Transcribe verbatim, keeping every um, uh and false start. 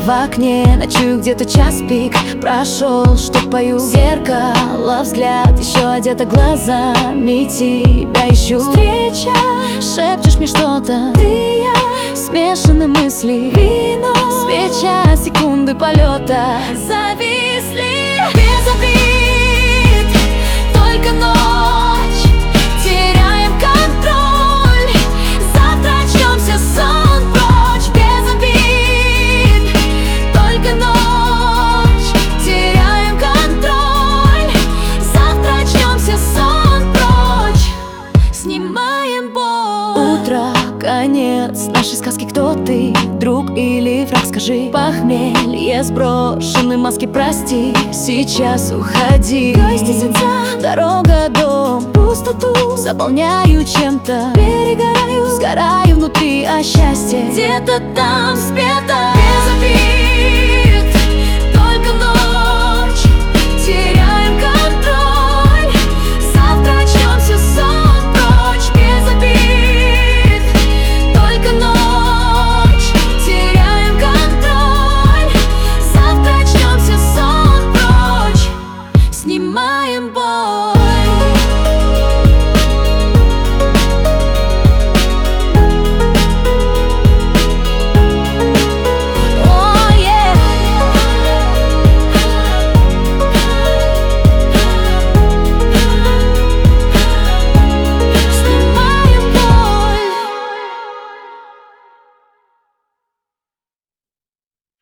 в окне, ночую где-то час пик прошел, что пою. Зеркало, взгляд, еще одета глазами, тебя ищу. Встреча, шепчешь мне что-то, ты и я, смешаны мысли, вино, свеча, секунды полета зависли без обид, только ночь, теряем контроль. Завтра очнемся, сон прочь, без обид, только ночь, теряем контроль. Завтра очнемся, сон прочь, снимаем боль. Утро, конец нашей сказки, кто ты, друг или враг, скажи. Похмелье, сброшены маски, прости, сейчас уходи. Дорога, дом, пустоту заполняю чем-то, перегораю, сгораю внутри, а счастье где-то там спето без обид.